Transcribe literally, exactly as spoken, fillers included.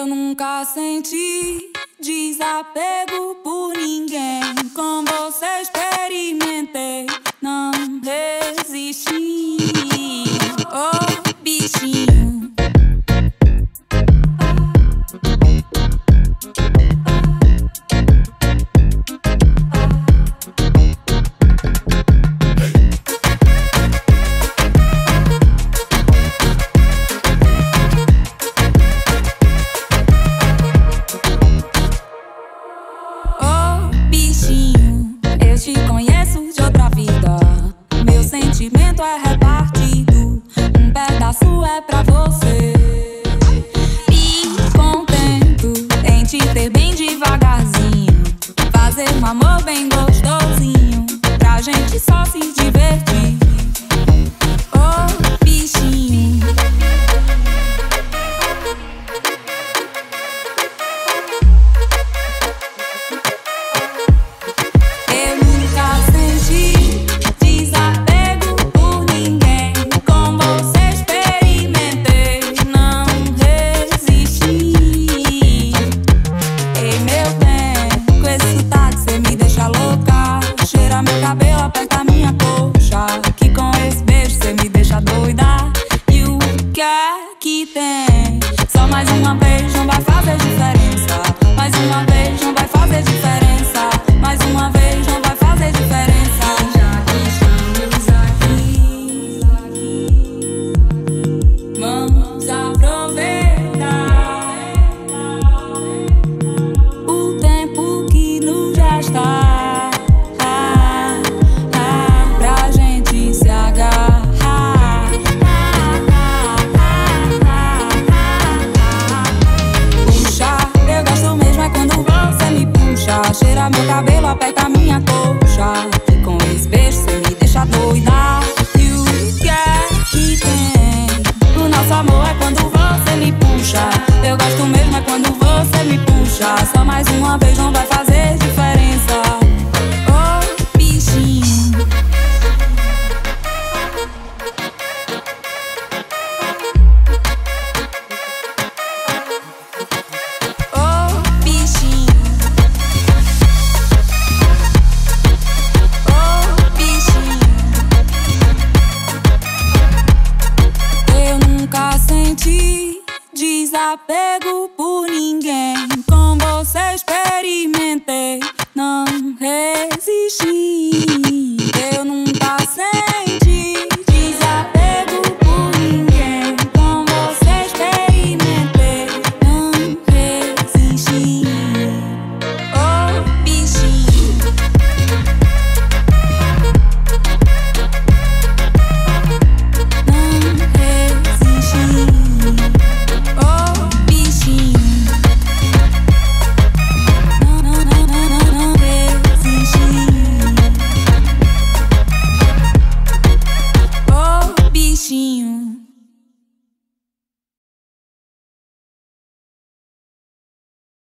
Eu nunca senti desapego por ninguém. Com você experimentei, não resisti. Oh, bichinho. Eu te conheço de outra vida. Meu sentimento é repartido. Um pedaço é pra você. Me contento em te ter bem devagarzinho. Fazer um amor bem gostosinho, pra gente só se divertir. Oh, bichinho. Aperta minha coxa, que com esse beijo cê me deixa doida. E o que é que tem? Só mais uma vez não vai fazer diferença. Mais uma vez não vai fazer diferença. Mais uma vez não vai fazer diferença. Já que estamos aqui, vamos aproveitar o tempo que nos resta. Cheira meu cabelo, aperta minha coxa, que com esse beijo cê me deixa doida. E o que é que tem? O nosso amor é quando você me puxa. Eu gosto mesmo é quando você me puxa. Só mais uma vez não vai fazer diferença. Oh, bichinho. Oh, bichinho. Desapego por ninguém.